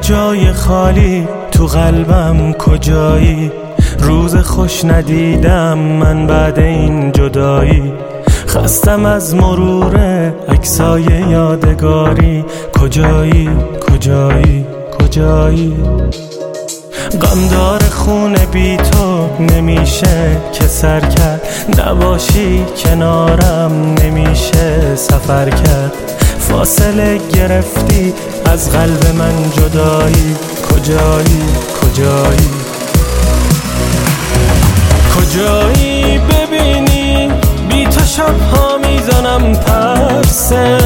جای خالی تو قلبم کجایی؟ روز خوش ندیدم من بعد این جدایی. خستم از مرور عکسای یادگاری. کجایی کجایی کجایی؟ غمدار خونه بی تو نمیشه که سر کرد. نباشی کنارم نمیشه سفر کرد. فاصله گرفتی از قلب من جدایی. کجایی کجایی کجایی؟ ببینی بی تو شبها میزنم پرسه.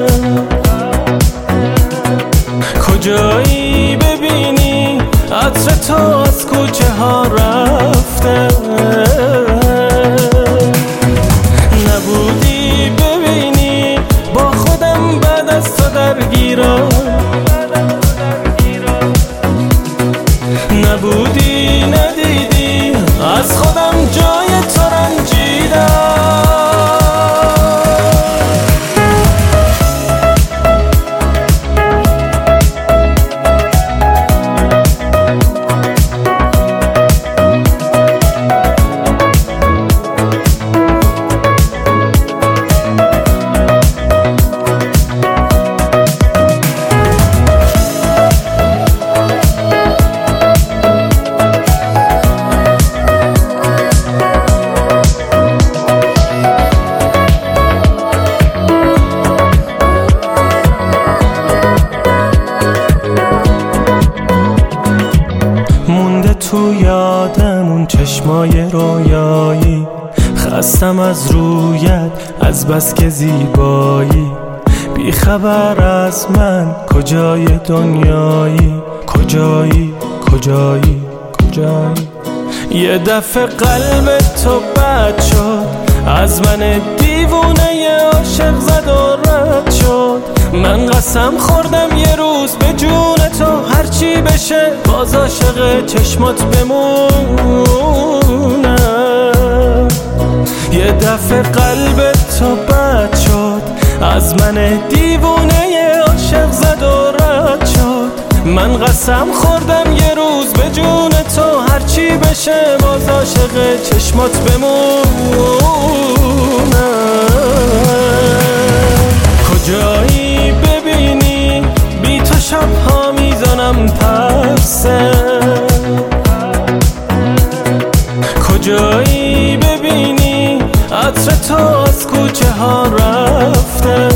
کجایی؟ ببینی عطر تو از کوچه ها رفته. نبودی ببینی با خودم بعد از تو درگیرم. نبودی ندیدی از خودم جای تو رنجیدم. تو یادمون چشمای رویایی. خستم از رویت از بس که زیبایی. بی خبر از من کجای دنیایی؟ کجایی کجایی کجایی؟ یه دفعه قلب تو بد شد از من دیوونه عاشق زد و رد شد. من قسم خوردم یه روز به جون تو هرچی بشه باز عاشق چشمات بمونم. یه دفعه قلب تو بد شد از من دیوونه عاشق زد و رد شد. من قسم خوردم یه روز به جون تو هرچی بشه باز عاشق چشمات بمونم. کجایی؟ ببینی بی تو شبها میزنم پرسه. کجایی؟ ببینی عطر تو از کوچه ها رفته.